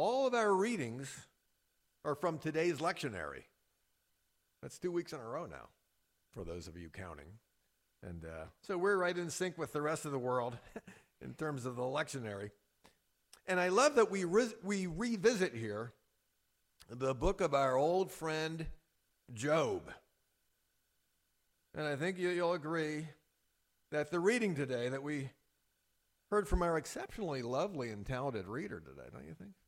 all of our readings are from today's lectionary. That's 2 weeks in a row now, for those of you counting. And so we're right in sync with the rest of the world in terms of the lectionary. And I love that we revisit here the book of our old friend Job. And I think you'll agree that the reading today that we heard from our exceptionally lovely and talented reader today, don't you think?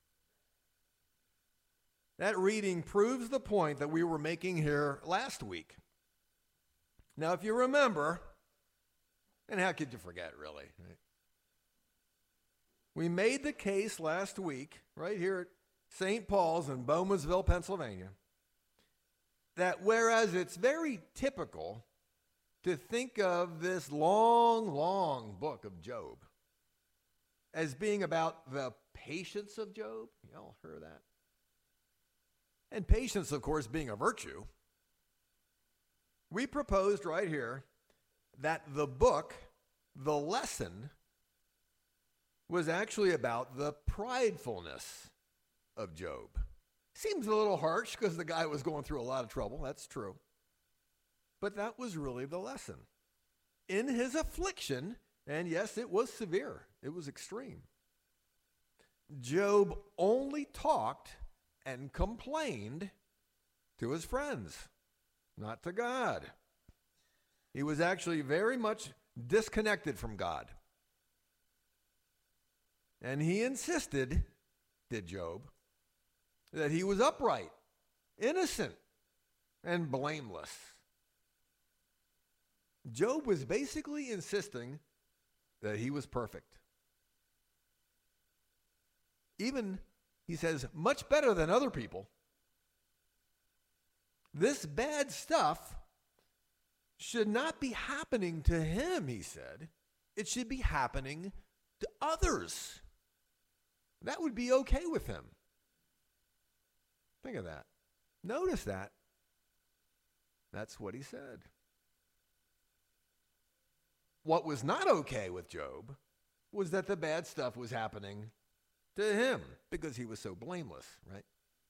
That reading proves the point that we were making here last week. Now, if you remember, and how could you forget, really? Right? We made the case last week, right here at St. Paul's in Bowmansville, Pennsylvania, that whereas it's very typical to think of this long, long book of Job as being about the patience of Job, you all heard that? And patience, of course, being a virtue, we proposed right here that the book, the lesson, was actually about the pridefulness of Job. Seems a little harsh because the guy was going through a lot of trouble. That's true. But that was really the lesson. In his affliction, and yes, it was severe. It was extreme. Job only talked and complained to his friends, not to God. He was actually very much disconnected from God. And he insisted, did Job, that he was upright, innocent, and blameless. Job was basically insisting that he was perfect. Even, he says, much better than other people. This bad stuff should not be happening to him, he said. It should be happening to others. That would be okay with him. Think of that. Notice that. That's what he said. What was not okay with Job was that the bad stuff was happening to him because he was so blameless, right?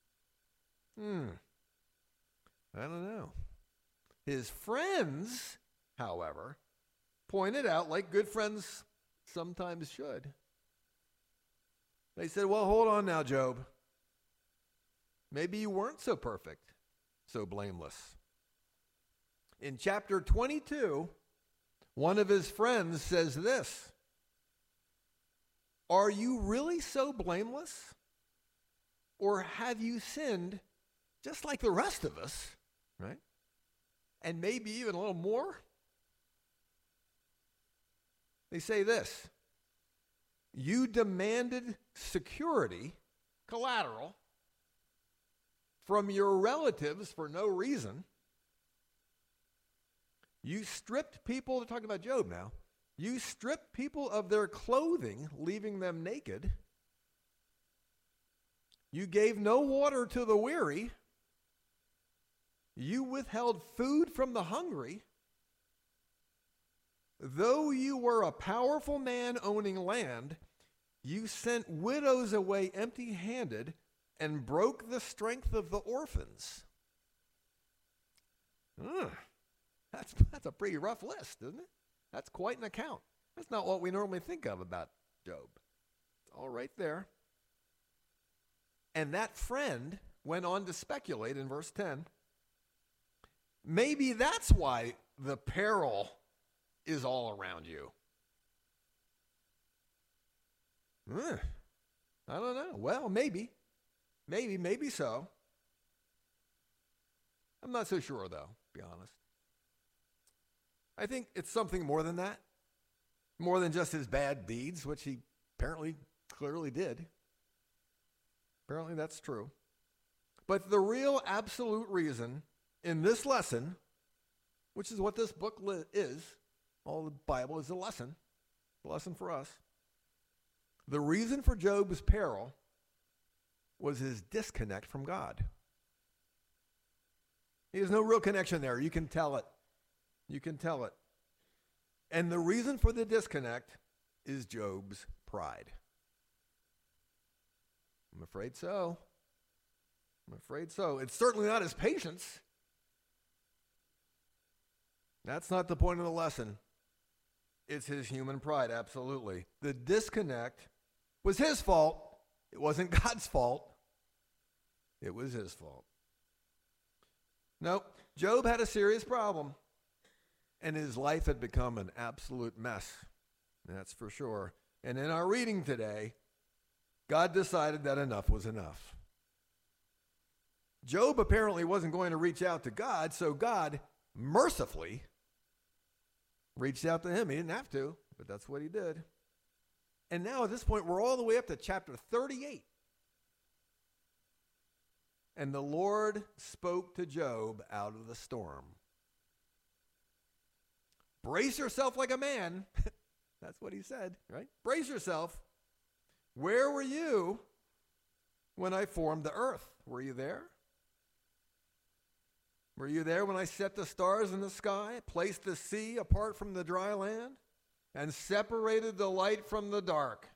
I don't know. His friends, however, pointed out, like good friends sometimes should. They said, well, hold on now, Job. Maybe you weren't so perfect, so blameless. In chapter 22, one of his friends says this, are you really so blameless? Or have you sinned just like the rest of us, right? And maybe even a little more? They say this, you demanded security, collateral, from your relatives for no reason. You stripped people, they're talking about Job now, you stripped people of their clothing, leaving them naked. You gave no water to the weary. You withheld food from the hungry. Though you were a powerful man owning land, you sent widows away empty-handed and broke the strength of the orphans. That's a pretty rough list, isn't it? That's quite an account. That's not what we normally think of about Job. It's all right there. And that friend went on to speculate in verse 10, maybe that's why the peril is all around you. I don't know. Well, maybe so. I'm not so sure, though, to be honest. I think it's something more than that. More than just his bad deeds, which he apparently clearly did. Apparently that's true. But the real absolute reason in this lesson, which is what this book is, all the Bible is a lesson for us. The reason for Job's peril was his disconnect from God. There's no real connection there. You can tell it. And the reason for the disconnect is Job's pride. I'm afraid so. I'm afraid so. It's certainly not his patience. That's not the point of the lesson. It's his human pride, absolutely. The disconnect was his fault. It wasn't God's fault. It was his fault. Nope. Job had a serious problem, and his life had become an absolute mess. That's for sure. And in our reading today, God decided that enough was enough. Job apparently wasn't going to reach out to God, so God mercifully reached out to him. He didn't have to, but that's what he did. And now at this point, we're all the way up to chapter 38. And the Lord spoke to Job out of the storm. Brace yourself like a man. That's what he said, right? Brace yourself. Where were you when I formed the earth? Were you there? Were you there when I set the stars in the sky, placed the sea apart from the dry land, and separated the light from the dark?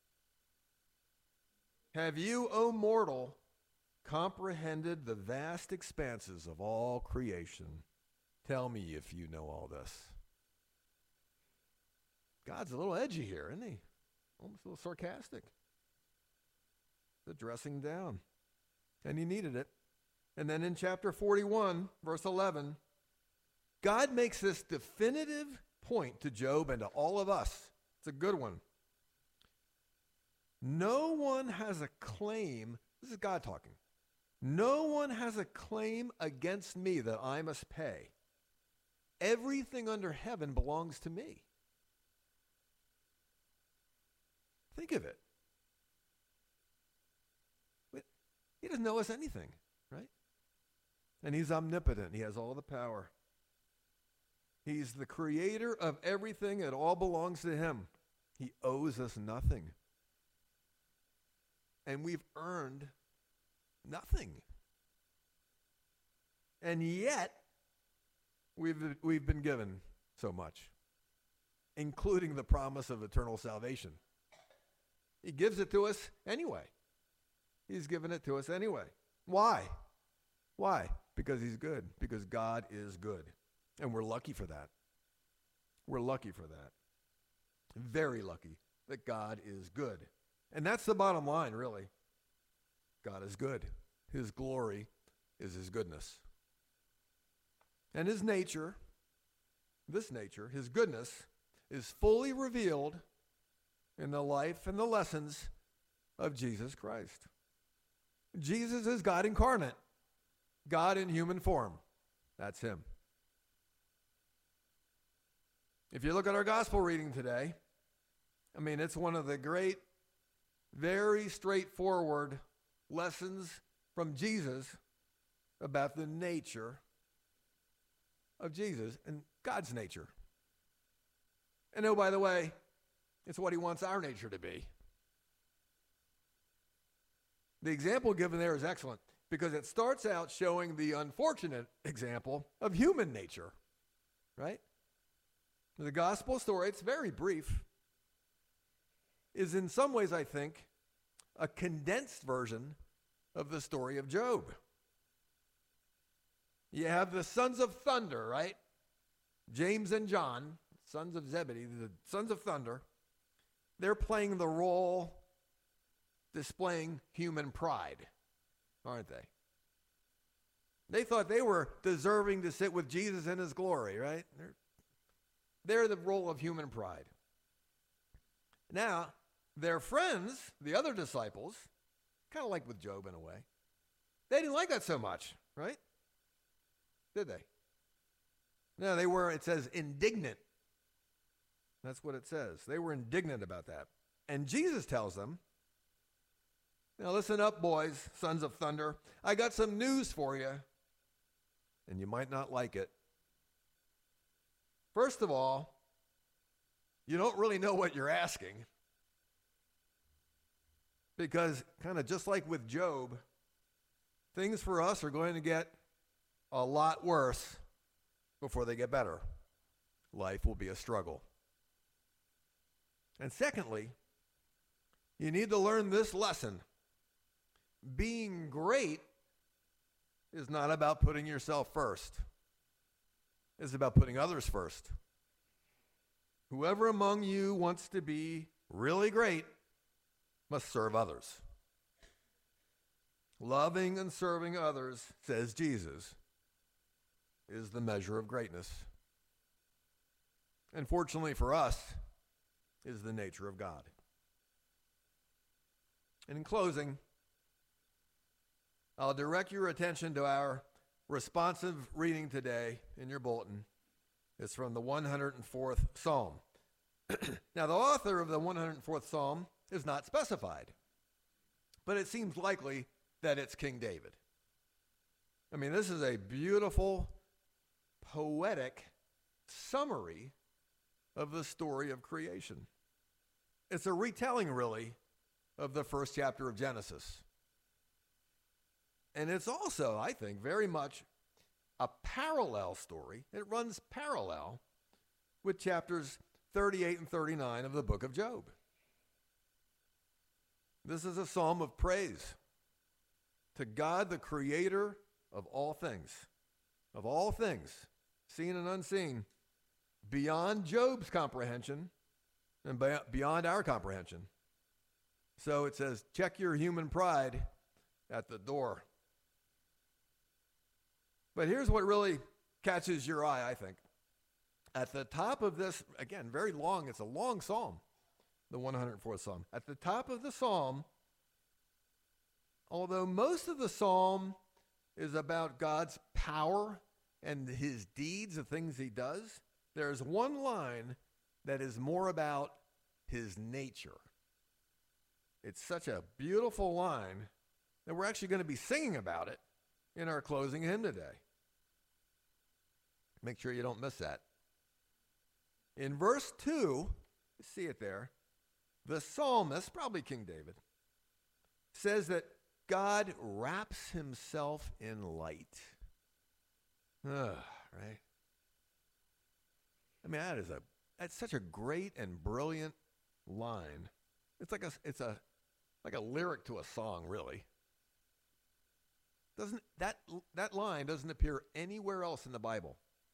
Have you, O mortal, comprehended the vast expanses of all creation? Tell me if you know all this. God's a little edgy here, isn't he? Almost a little sarcastic. The dressing down. And he needed it. And then in chapter 41, verse 11, God makes this definitive point to Job and to all of us. It's a good one. No one has a claim. This is God talking. No one has a claim against me that I must pay. Everything under heaven belongs to me. Think of it. He doesn't owe us anything, right? And he's omnipotent. He has all the power. He's the creator of everything. It all belongs to him. He owes us nothing. And we've earned nothing. And yet, we've been given so much, including the promise of eternal salvation. He gives it to us anyway. He's given it to us anyway. Why? Why? Because he's good. Because God is good. And we're lucky for that. We're lucky for that. Very lucky that God is good. And that's the bottom line, really. God is good. His glory is his goodness. And his nature, this nature, his goodness, is fully revealed in the life and the lessons of Jesus Christ. Jesus is God incarnate, God in human form. That's him. If you look at our gospel reading today, I mean, it's one of the great, very straightforward lessons from Jesus about the nature of Jesus and God's nature. And oh, by the way, it's what he wants our nature to be. The example given there is excellent because it starts out showing the unfortunate example of human nature, right? The gospel story, it's very brief, is in some ways, I think, a condensed version of the story of Job. You have the sons of thunder, right? James and John, sons of Zebedee, the sons of thunder. They're playing the role displaying human pride, aren't they? They thought they were deserving to sit with Jesus in his glory, right? They're the role of human pride. Now, their friends, the other disciples, kind of like with Job in a way, they didn't like that so much, right? Did they? No, they were, it says, indignant. That's what it says. They were indignant about that. And Jesus tells them, now listen up, boys, sons of thunder. I got some news for you, and you might not like it. First of all, you don't really know what you're asking. Because kind of just like with Job, things for us are going to get a lot worse before they get better. Life will be a struggle. And secondly, you need to learn this lesson. being great is not about putting yourself first. It's about putting others first. Whoever among you wants to be really great must serve others. Loving and serving others, says Jesus, is the measure of greatness. And fortunately for us, is the nature of God. And in closing, I'll direct your attention to our responsive reading today in your bulletin. It's from the 104th Psalm. Now, the author of the 104th Psalm is not specified, but it seems likely that it's King David. I mean, this is a beautiful, poetic summary of the story of creation. It's a retelling, really, of the first chapter of Genesis. And it's also, I think, very much a parallel story. It runs parallel with chapters 38 and 39 of the book of Job. This is a psalm of praise to God, the creator of all things, seen and unseen, beyond Job's comprehension and beyond our comprehension. So it says, check your human pride at the door. But here's what really catches your eye, I think. At the top of this, again, very long, it's a long psalm, the 104th Psalm. At the top of the psalm, although most of the psalm is about God's power and his deeds, the things he does, there's one line that is more about his nature. It's such a beautiful line that we're actually going to be singing about it in our closing hymn today. Make sure you don't miss that. In verse 2, you see it there, the psalmist, probably King David, says that God wraps himself in light. Right? I mean, that's such a great and brilliant line. It's like a lyric to a song, really. That line doesn't appear anywhere else in the Bible.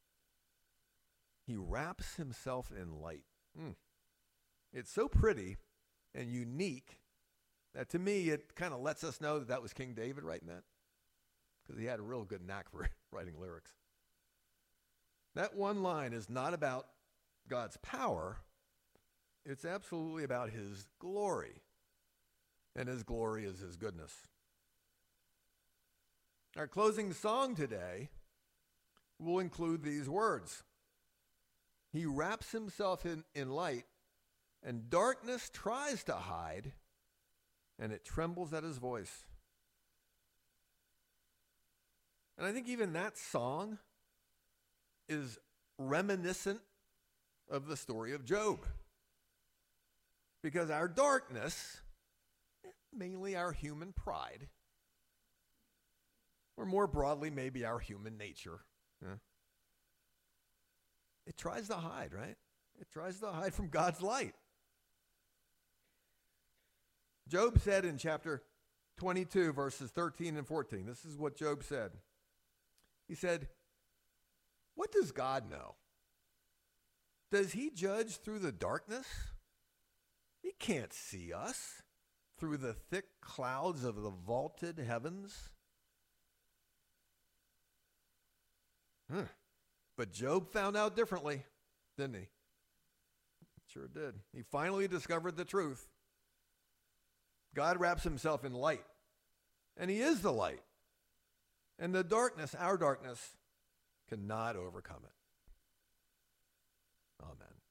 He wraps himself in light. It's so pretty and unique that to me it kind of lets us know that was King David writing that, because he had a real good knack for writing lyrics. That one line is not about God's power. It's absolutely about his glory. And his glory is his goodness. Our closing song today will include these words. He wraps himself in light, and darkness tries to hide, and it trembles at his voice. And I think even that song is reminiscent of the story of Job. Because our darkness, mainly our human pride, or more broadly, maybe our human nature, it tries to hide, right? It tries to hide from God's light. Job said in chapter 22, verses 13 and 14, this is what Job said. He said, "What does God know? Does he judge through the darkness? He can't see us through the thick clouds of the vaulted heavens." But Job found out differently, didn't he? Sure did. He finally discovered the truth. God wraps himself in light, and he is the light. And the darkness, our darkness, cannot overcome it. Amen.